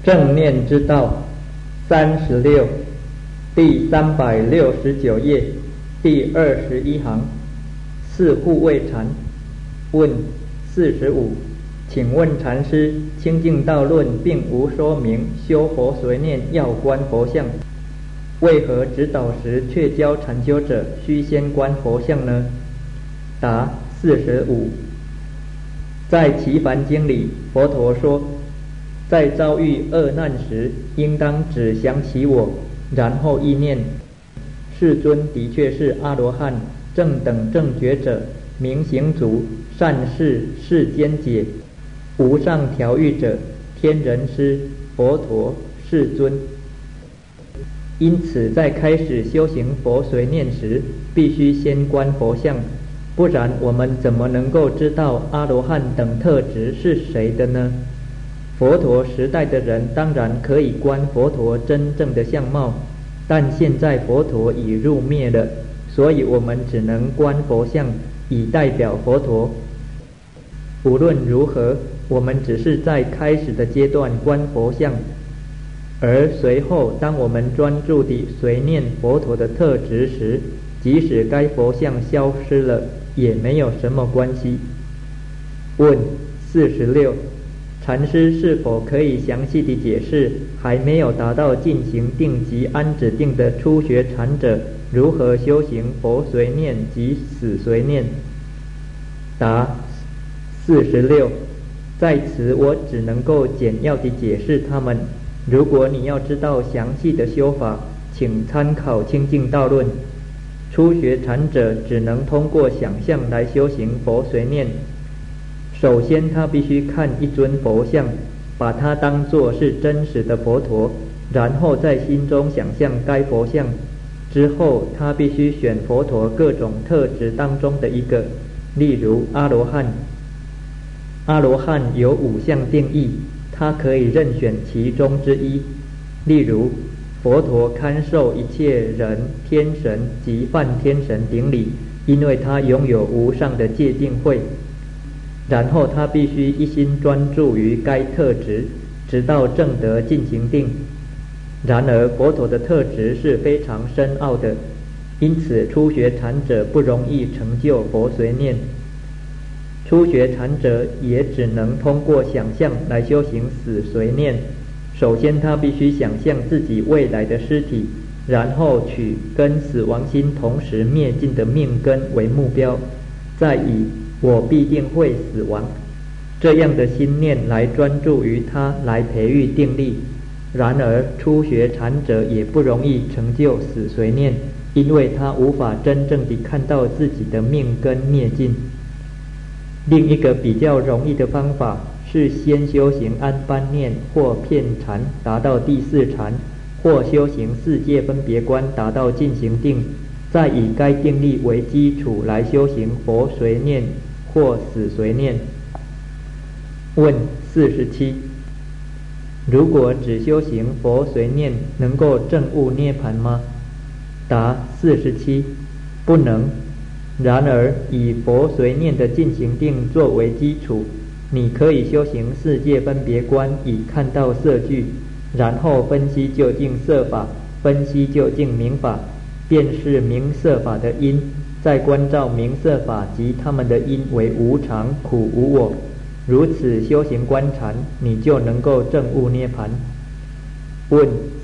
正念之道36，第369页，第21行，四护卫禅。问45，请问禅师，清净道论并无说明修佛随念要观佛像，为何指导时却教禅修者须先观佛像呢？答45，在其梵经里，佛陀说，在遭遇恶难时，应当只想起我，然后意念世尊的确是阿罗汉、正等正觉者、明行足、善事世间解、无上调御者、天人师、佛陀、世尊。因此在开始修行佛随念时，必须先观佛像，不然我们怎么能够知道阿罗汉等特质是谁的呢？佛陀时代的人当然可以观佛陀真正的相貌，但现在佛陀已入灭了，所以我们只能观佛像以代表佛陀。无论如何，我们只是在开始的阶段观佛像，而随后当我们专注地随念佛陀的特质时，即使该佛像消失了，也没有什么关系。问46，禅师是否可以详细地解释还没有达到进行定及安止定的初学禅者如何修行佛随念及死随念？答46，在此我只能够简要地解释它们。如果你要知道详细的修法，请参考清净道论。初学禅者只能通过想象来修行佛随念。首先他必须看一尊佛像，把它当作是真实的佛陀，然后在心中想象该佛像。之后他必须选佛陀各种特质当中的一个，例如阿罗汉。阿罗汉有5项定义，他可以任选其中之一。例如佛陀堪受一切人、天神及梵天神顶礼，因为他拥有无上的戒定慧。然后他必须一心专注于该特质，直到证得进行定。然而佛陀的特质是非常深奥的，因此初学禅者不容易成就佛随念。初学禅者也只能通过想象来修行死随念。首先他必须想象自己未来的尸体，然后取跟死亡心同时灭尽的命根为目标，再以我必定会死亡这样的心念来专注于它，来培育定力。然而初学禅者也不容易成就死随念，因为他无法真正地看到自己的命根灭尽。另一个比较容易的方法是先修行安般念或片禅达到第4禅，或修行4界分别观达到进行定，再以该定力为基础来修行佛随念或死随念。问47，如果只修行佛随念，能够证悟涅槃吗？答47，不能。然而以佛随念的进行定作为基础，你可以修行4界分别观，以看到色句，然后分析究竟色法，分析究竟名法，辨识名色法的因，再观照名色法及它们的因为无常、苦、无我。如此修行观禅，你就能够证悟涅槃。问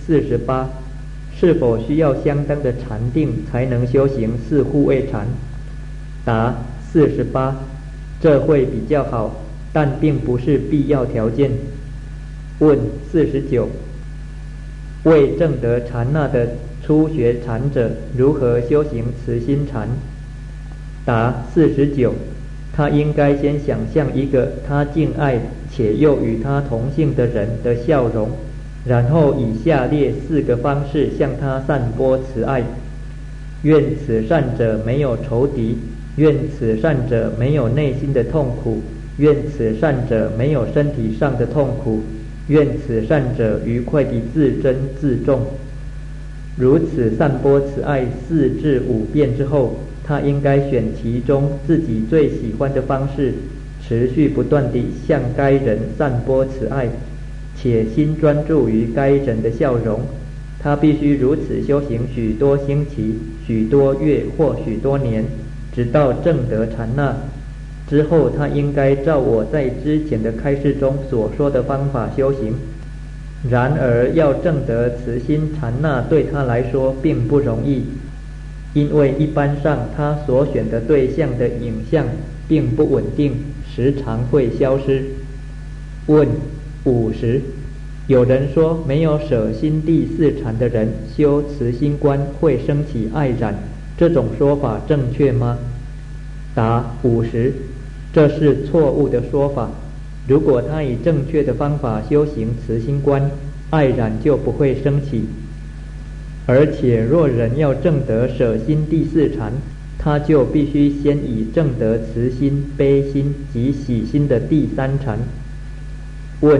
48，是否需要相当的禅定才能修行4护卫禅？答48，这会比较好，但并不是必要条件。问49，未证得禅那的初学禅者如何修行慈心禅？答49，他应该先想象一个他敬爱且又与他同性的人的笑容，然后以下列4个方式向他散播慈爱。愿此善者没有仇敌，愿此善者没有内心的痛苦，愿此善者没有身体上的痛苦，愿此善者愉快地自珍自重。如此散播慈爱4至5遍之后，他应该选其中自己最喜欢的方式，持续不断地向该人散播慈爱， 且心专注于该人的笑容。他必须如此修行许多星期、许多月或许多年，直到证得禅那。之后他应该照我在之前的开示中所说的方法修行。然而要证得慈心禅那对他来说并不容易，因为一般上他所选的对象的影像并不稳定，时常会消失。问50，有人说没有舍心第四禅的人修慈心观会升起爱染，这种说法正确吗？答50，这是错误的说法。如果他以正确的方法修行慈心观，爱染就不会升起。而且若人要证得舍心第四禅，他就必须先以证得慈心、悲心及喜心的第三禅。问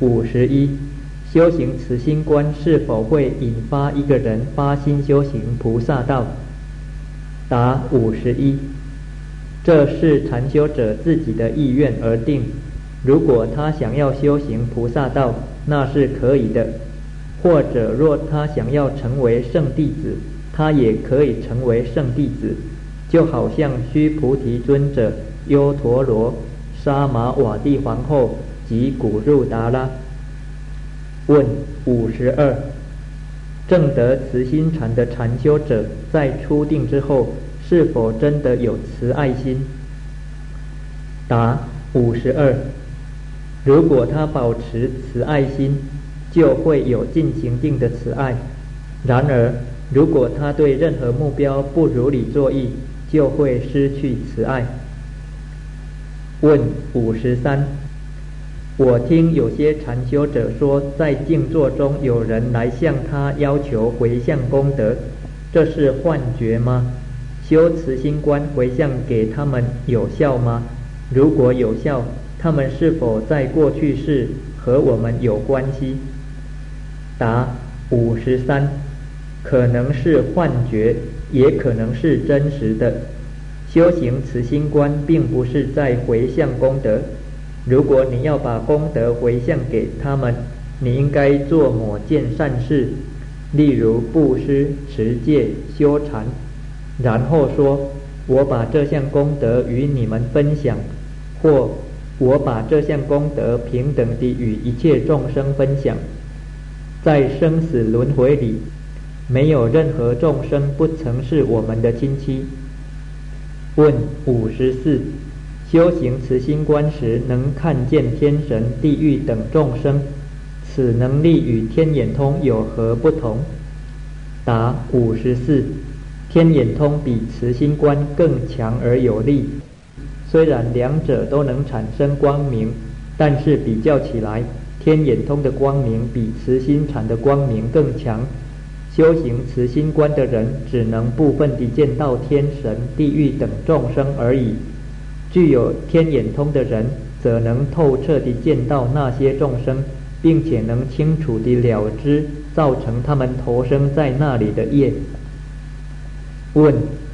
51，修行慈心观是否会引发一个人发心修行菩萨道？答51，这是禅修者自己的意愿而定。如果他想要修行菩萨道，那是可以的；或者若他想要成为圣弟子，他也可以成为圣弟子。就好像须菩提尊者、优陀罗、沙玛瓦帝皇后及古入达拉。问52，证得慈心禅的禅修者在初定之后，是否真的有慈爱心？答52，如果他保持慈爱心，就会有进行定的慈爱；然而，如果他对任何目标不如理作意，就会失去慈爱。问53，我听有些禅修者说，在静坐中有人来向他要求回向功德，这是幻觉吗？修慈心观回向给他们有效吗？如果有效，他们是否在过去世和我们有关系？答53，可能是幻觉，也可能是真实的。修行慈心观并不是在回向功德。如果你要把功德回向给他们，你应该做某件善事，例如布施、持戒、修禅，然后说：我把这项功德与你们分享，或我把这项功德平等地与一切众生分享。在生死轮回里，没有任何众生不曾是我们的亲戚。问54，修行慈心观时能看见天神、地狱等众生，此能力与天眼通有何不同？答54，天眼通比慈心观更强而有力。虽然两者都能产生光明，但是比较起来，天眼通的光明比慈心禅的光明更强。修行慈心观的人只能部分地见到天神、地狱等众生而已。具有天眼通的人则能透彻地见到那些众生，并且能清楚地了知造成他们投生在那里的业。问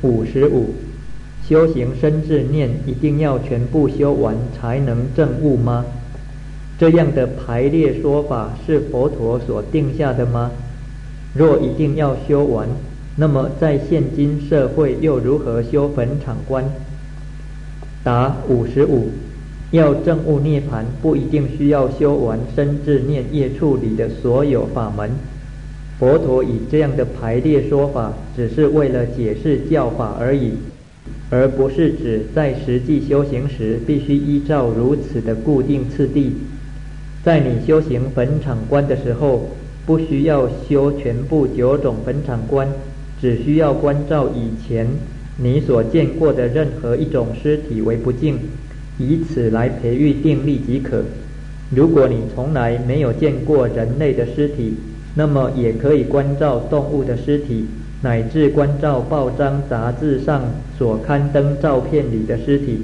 55，修行身智念一定要全部修完才能证悟吗？这样的排列说法是佛陀所定下的吗？若一定要修完，那么在现今社会又如何修坟场观？答55，要证悟涅槃，不一定需要修完身智念业处理的所有法门。佛陀以这样的排列说法，只是为了解释教法而已，而不是指在实际修行时必须依照如此的固定次第。在你修行坟场观的时候，不需要修全部9种坟场观，只需要关照以前你所见过的任何一种尸体为不净，以此来培育定力即可。如果你从来没有见过人类的尸体，那么也可以关照动物的尸体，乃至关照报章杂志上所刊登照片里的尸体。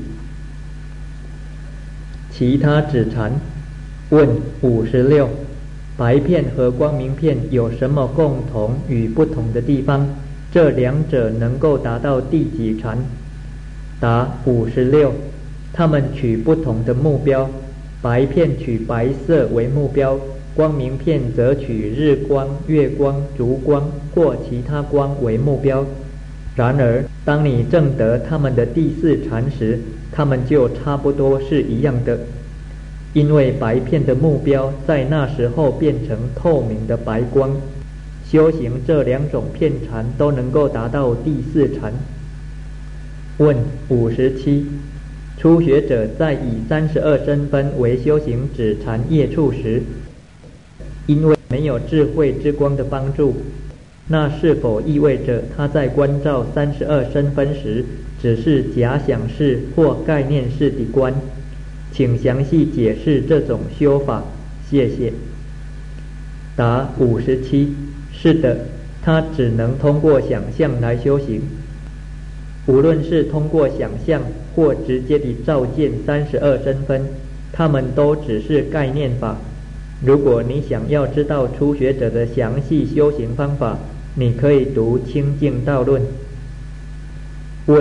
其他指禅。问56，白片和光明片有什么共同与不同的地方？这两者能够达到第几禅？答56，他们取不同的目标。白片取白色为目标， 光明片则取日光、月光、烛光或其他光为目标。然而，当你证得他们的第四禅时，他们就差不多是一样的，因为白片的目标在那时候变成透明的白光。修行这两种片禅都能够达到第四禅。问57：初学者在以32身分为修行止禅业处时，因为没有智慧之光的帮助，那是否意味着他在观照32身分时只是假想式或概念式的观？请详细解释这种修法，谢谢。答57：是的，他只能通过想象来修行。无论是通过想象或直接地照见32身分，它们都只是概念法。如果你想要知道初学者的详细修行方法，你可以读《清净道论》。问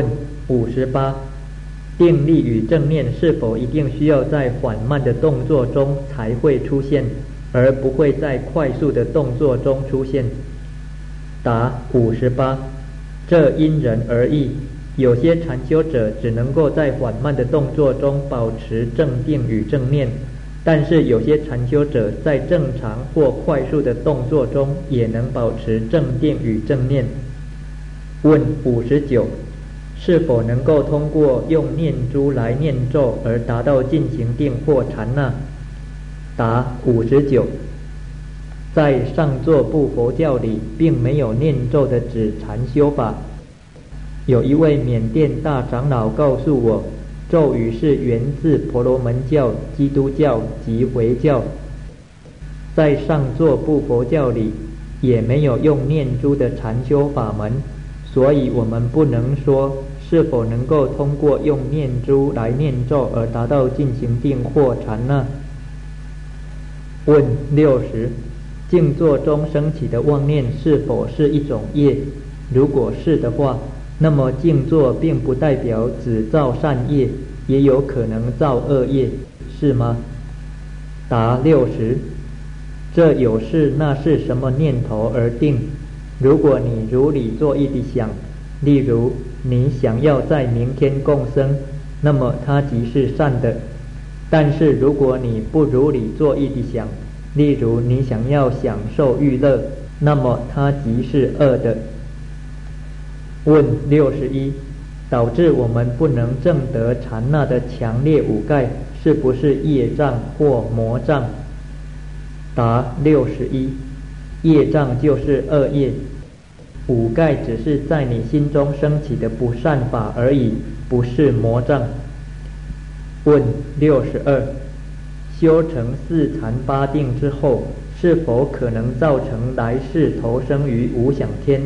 58：定力与正念是否一定需要在缓慢的动作中才会出现，而不会在快速的动作中出现？答58：这因人而异。有些禅修者只能够在缓慢的动作中保持正定与正念，但是有些禅修者在正常或快速的动作中也能保持正定与正念。问59：是否能够通过用念珠来念咒而达到进行定或禅那？答59：在上座部佛教里并没有念咒的止禅修法。有一位缅甸大长老告诉我，咒语是源自婆罗门教、基督教及回教。在上座部佛教里也没有用念珠的禅修法门，所以我们不能说是否能够通过用念珠来念咒而达到进行定或禅那。问60：静坐中升起的妄念是否是一种业？如果是的话，那么静坐并不代表只造善业，也有可能造恶业，是吗？答60：这有视那是什么念头而定。如果你如理作意地想，例如你想要在明天共生，那么它即是善的。但是如果你不如理作意地想，例如你想要享受欲乐，那么它即是恶的。问61：导致我们不能证得禅那的强烈五盖，是不是业障或魔障？答61：业障就是恶业，五盖只是在你心中升起的不善法而已，不是魔障。问62：修成四禅八定之后，是否可能造成来世投生于无想天？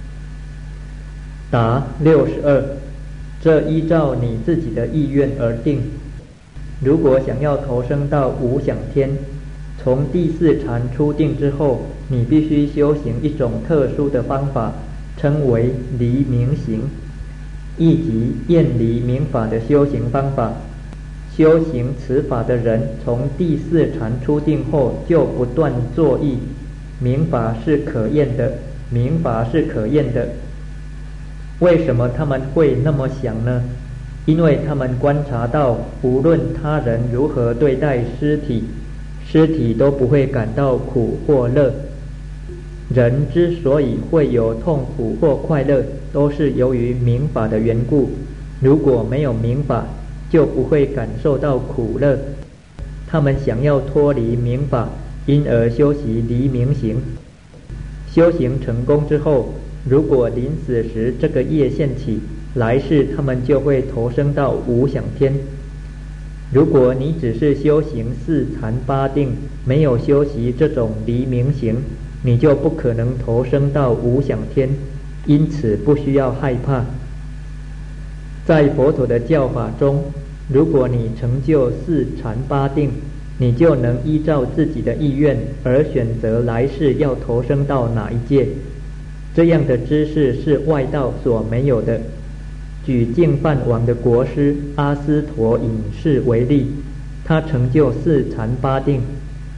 答62：这依照你自己的意愿而定。如果想要投生到无想天，从第四禅出定之后，你必须修行一种特殊的方法，称为离明行，亦即厌离明法的修行方法。修行此法的人，从第四禅出定后就不断作意，明法是可厌的，明法是可厌的。为什么他们会那么想呢？因为他们观察到，无论他人如何对待尸体，尸体都不会感到苦或乐。人之所以会有痛苦或快乐，都是由于明法的缘故。如果没有明法，就不会感受到苦乐。他们想要脱离明法，因而修习离明行。修行成功之后，如果临死时这个业现起，来世他们就会投生到无想天。如果你只是修行四禅八定，没有修习这种离明行，你就不可能投生到无想天，因此不需要害怕。在佛陀的教法中，如果你成就四禅八定，你就能依照自己的意愿而选择来世要投生到哪一界。这样的知识是外道所没有的。举净饭王的国师阿斯陀隐士为例，他成就四禅八定，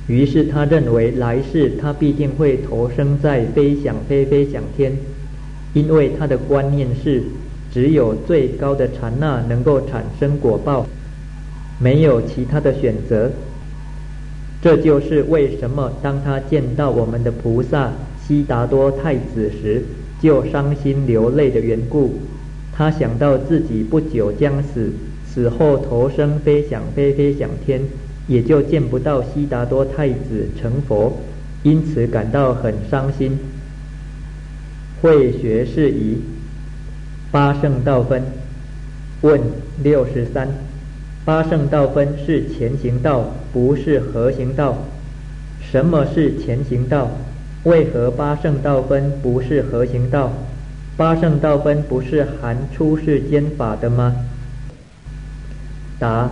于是他认为来世他必定会投生在飞想天，因为他的观念是只有最高的刹那能够产生果报，没有其他的选择。这就是为什么当他见到我们的菩萨悉达多太子时就伤心流泪的缘故。他想到自己不久将死，死后投生飞想天，也就见不到悉达多太子成佛，因此感到很伤心。会学事宜。八圣道分。问63。八圣道分是前行道，不是合行道。什么是前行道？为何八圣道分不是合行道？八圣道分不是含出世间法的吗？答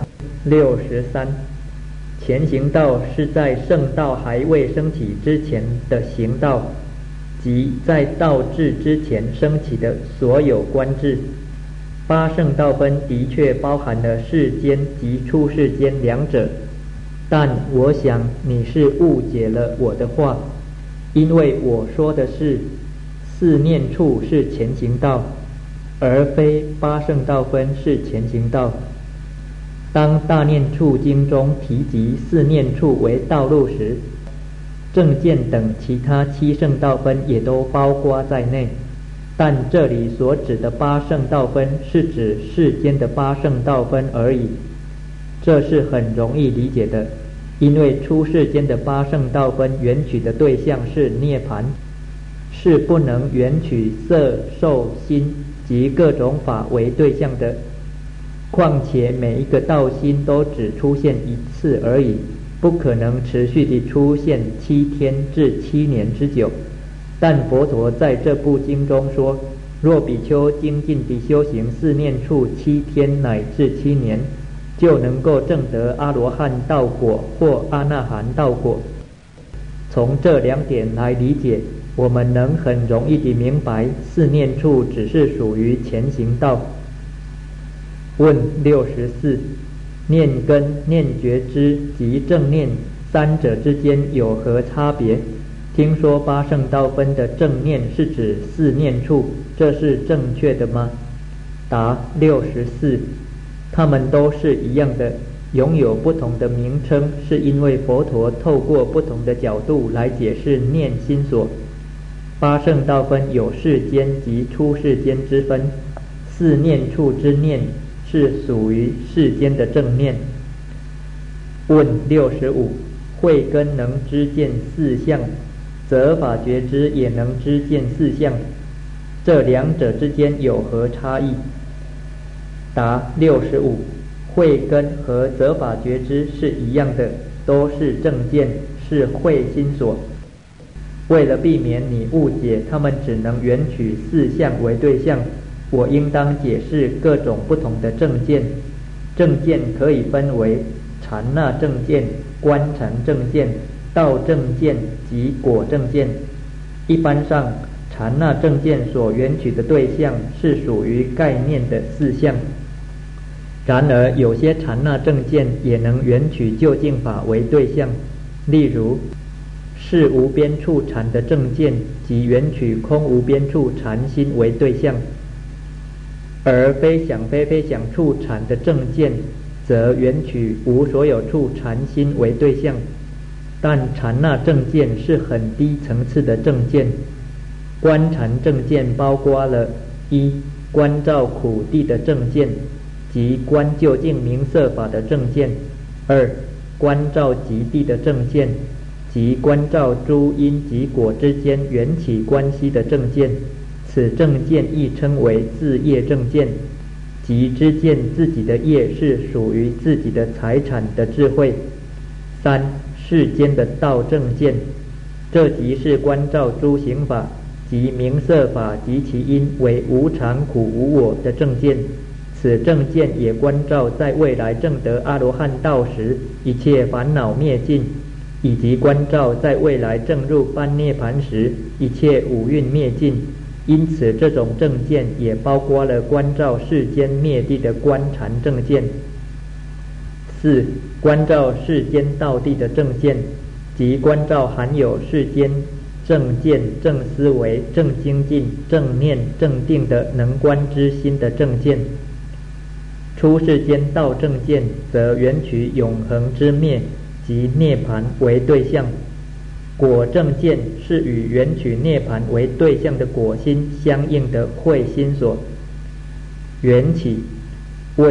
63。前行道是在圣道还未升起之前的行道，即在道智之前升起的所有观智。八圣道分的确包含了世间及出世间两者，但我想你是误解了我的话，因为我说的是四念处是前行道，而非八圣道分是前行道。当大念处经中提及四念处为道路时，正见等其他七圣道分也都包括在内，但这里所指的八圣道分是指世间的八圣道分而已。这是很容易理解的，因为出世间的八圣道分缘取的对象是涅槃，是不能缘取色受心及各种法为对象的。况且每一个道心都只出现一次而已，不可能持续地出现7天至7年之久。但佛陀在这部经中说，若比丘精进地修行四念处7天乃至7年，就能够证得阿罗汉道果或阿那含道果。从这两点来理解，我们能很容易地明白四念处只是属于前行道。问64。念根、念觉知及正念三者之间有何差别？听说八圣道分的正念是指四念处，这是正确的吗？答64。它们都是一样的，拥有不同的名称，是因为佛陀透过不同的角度来解释念心所。八圣道分有世间及出世间之分，四念处之念是属于世间的正念。问65。慧根能知见四相，则法觉知也能知见四相，这两者之间有何差异？答65。慧根和则法觉知是一样的，都是正见，是慧心所。为了避免你误解它们只能缘取四相为对象，我应当解释各种不同的正见。正见可以分为禅那正见、观禅正见、道正见及果正见。一般上，禅那正见所缘取的对象是属于概念的四相，然而有些禅那正见也能缘取究竟法为对象，例如是无边处禅的正见即缘取空无边处禅心为对象，而非想处禅的正见则缘取无所有处禅心为对象。但禅那正见是很低层次的正见。观禅正见包括了一、观照苦地的正见，即观究竟名色法的正见；二、观照极地的正见，即观照诸因及果之间缘起关系的正见。此正见亦称为自业正见，即知见自己的业是属于自己的财产的智慧。三、世间的道正见，这即是观照诸行法及名色法及其因为无常苦无我的正见。此正见也观照在未来证得阿罗汉道时一切烦恼灭尽，以及观照在未来证入般涅盘时一切五蕴灭尽。因此这种正见也包括了观照世间灭地的观禅正见。四、观照世间道地的正见， 即观照含有世间正见、正思维、正精进、正念、正定的能观之心的正见。出世间道正见，则缘取永恒之灭及涅槃为对象。果正见是与缘取涅槃为对象的果心相应的慧心所。缘起。问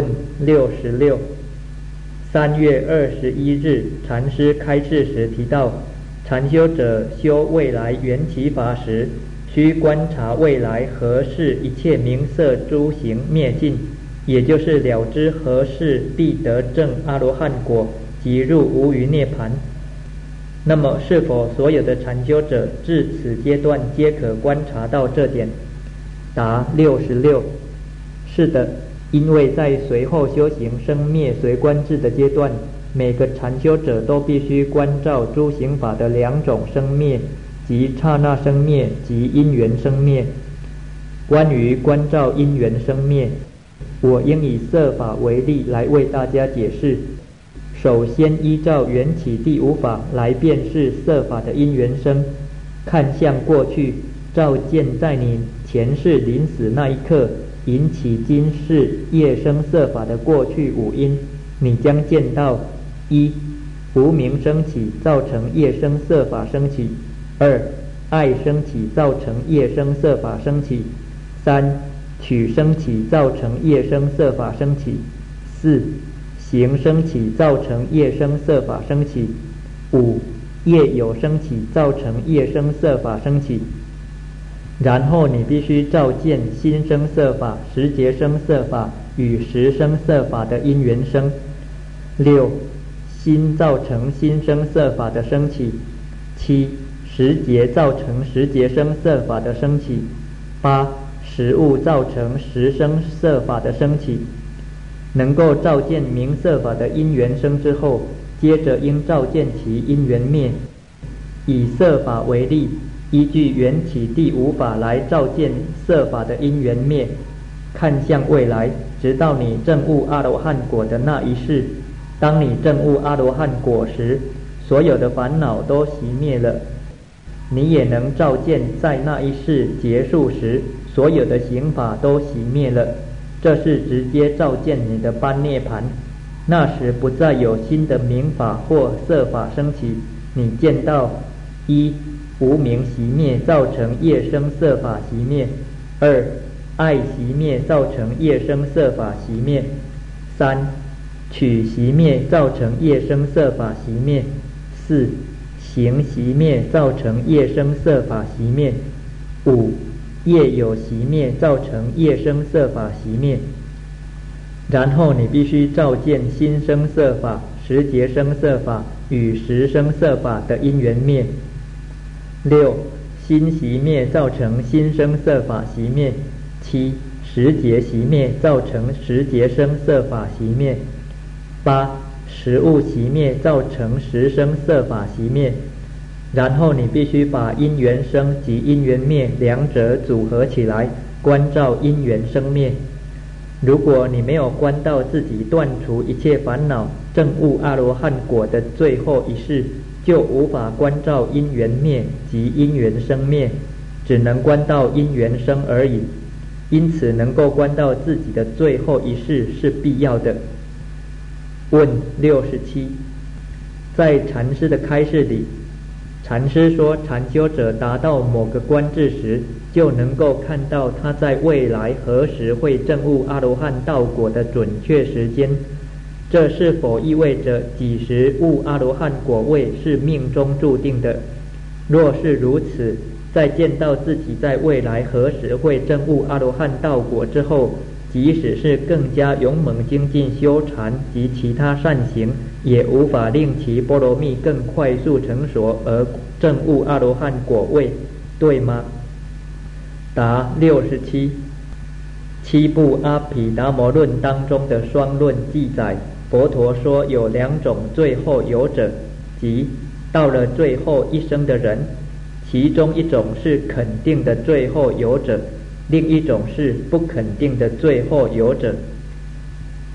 66。3月21日，禅师开示时提到，禅修者修未来缘起法时，需观察未来何事一切名色诸行灭尽，也就是了知何事必得证阿罗汉果即入无余涅槃。那么是否所有的禅修者至此阶段皆可观察到这点？答66。是的，因为在随后修行生灭随观智的阶段，每个禅修者都必须观照诸行法的两种生灭，即刹那生灭及因缘生灭。关于观照因缘生灭，我应以色法为例来为大家解释。首先依照缘起第五法来辨识色法的因缘生。看向过去，照见在你前世临死那一刻引起今世业生色法的过去五因，你将见到：一、无明升起造成业生色法升起；二、爱升起造成业生色法升起；三、取升起造成业生色法升起；四、行升起造成业生色法升起；五、业有升起造成业生色法升起。然后你必须照见心生色法、时节生色法与时生色法的因缘生。六、心造成心生色法的升起。七、时节造成时节生色法的升起。八、时物造成时生色法的升起。能够照见明色法的因缘生之后，接着应照见其因缘灭。以色法为例，依据缘起第五法来照见色法的因缘灭，看向未来，直到你证悟阿罗汉果的那一世。当你证悟阿罗汉果时，所有的烦恼都熄灭了。你也能照见在那一世结束时，所有的行法都熄灭了。这是直接照见你的般涅槃。那时不再有新的名法或色法升起。你见到：一、无明熄灭造成业生色法熄灭；二、爱熄灭造成业生色法熄灭；三、取熄灭造成业生色法熄灭；四、行熄灭造成业生色法熄灭；五、业有熄灭造成业生色法熄灭。然后你必须照见心生色法、时节生色法与时生色法的因缘灭。六、心熄灭造成心生色法熄灭。七、时节熄灭造成时节生色法熄灭。八、时物熄灭造成时生色法熄灭。然后你必须把因缘生及因缘灭两者组合起来，观照因缘生灭。如果你没有观到自己断除一切烦恼、证悟阿罗汉果的最后一世，就无法观照因缘灭及因缘生灭，只能观到因缘生而已。因此能够观到自己的最后一世是必要的。问67。在禅师的开示里，禅师说禅修者达到某个观智时，就能够看到他在未来何时会证悟阿罗汉道果的准确时间。这是否意味着几时悟阿罗汉果位是命中注定的？若是如此，在见到自己在未来何时会证悟阿罗汉道果之后，即使是更加勇猛精进修禅及其他善行，也无法令其波罗蜜更快速成熟而证悟阿罗汉果位，对吗？答67。七部阿毗达摩论当中的双论记载，佛陀说有两种最后有者，即到了最后一生的人，其中一种是肯定的最后有者，另一种是不肯定的最后有者。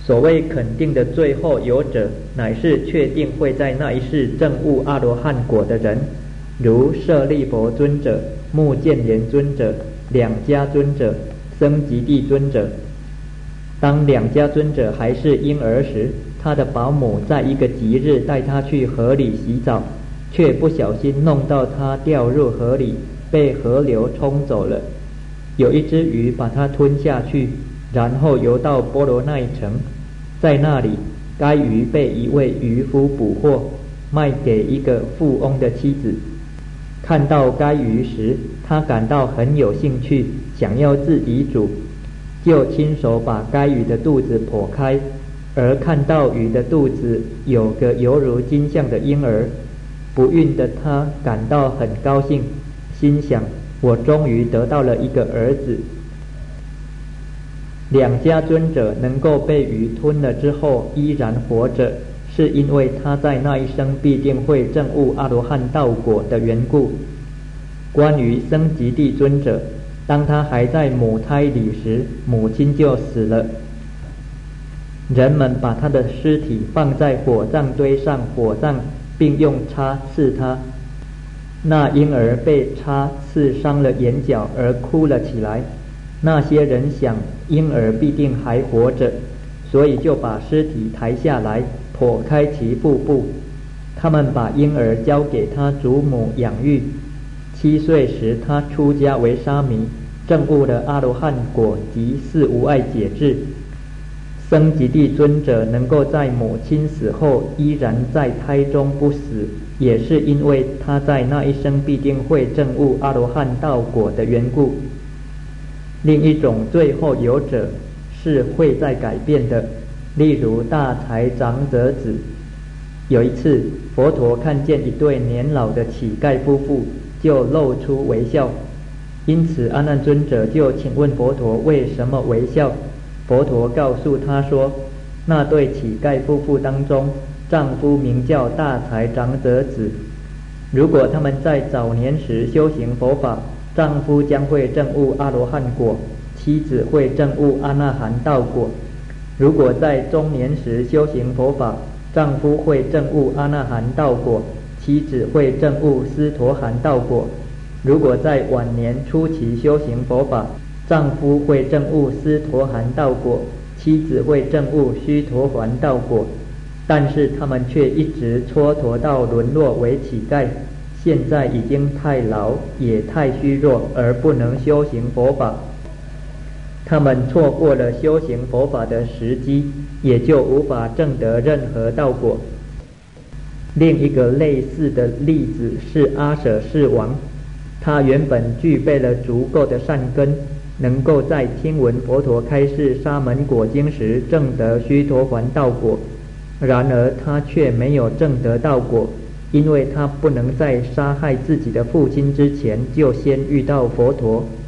所谓肯定的最后有者，乃是确定会在那一世证悟阿罗汉果的人，如舍利弗尊者、目犍连尊者、两家尊者、僧吉地尊者。当两家尊者还是婴儿时，他的保姆在一个吉日带他去河里洗澡，却不小心弄到他掉入河里，被河流冲走了。有一只鱼把它吞下去，然后游到波罗奈城，在那里，该鱼被一位渔夫捕获，卖给一个富翁的妻子。看到该鱼时，他感到很有兴趣，想要自己煮，就亲手把该鱼的肚子剖开，而看到鱼的肚子有个犹如金像的婴儿，不孕的他感到很高兴，心想：我终于得到了一个儿子。两家尊者能够被鱼吞了之后依然活着，是因为他在那一生必定会证悟阿罗汉道果的缘故。关于僧吉地尊者，当他还在母胎里时，母亲就死了，人们把他的尸体放在火葬堆上火葬，并用叉刺他。那婴儿被叉刺伤了眼角而哭了起来，那些人想婴儿必定还活着，所以就把尸体抬下来，剖开其腹部。他们把婴儿交给他祖母养育。7岁时，他出家为沙弥，证悟了阿罗汉果及四无碍解智。僧吉地尊者能够在母亲死后依然在胎中不死，也是因为他在那一生必定会证悟阿罗汉道果的缘故。另一种最后有者是会在改变的，例如大财长者子。有一次，佛陀看见一对年老的乞丐夫妇，就露出微笑，因此阿难尊者就请问佛陀为什么微笑。佛陀告诉他说，那对乞丐夫妇当中，丈夫名叫大财长者子，如果他们在早年时修行佛法，丈夫将会证悟阿罗汉果，妻子会证悟阿那含道果。如果在中年时修行佛法，丈夫会证悟阿那含道果，妻子会证悟斯陀含道果。如果在晚年初期修行佛法，丈夫会证悟斯陀含道果，妻子会证悟须陀洹道果。但是他们却一直蹉跎到沦落为乞丐，现在已经太老也太虚弱，而不能修行佛法。他们错过了修行佛法的时机，也就无法证得任何道果。另一个类似的例子是阿舍世王，他原本具备了足够的善根，能够在听闻佛陀开示沙门果经时证得须陀洹道果，然而他却没有证得道果，因为他不能在杀害自己的父亲之前就先遇到佛陀。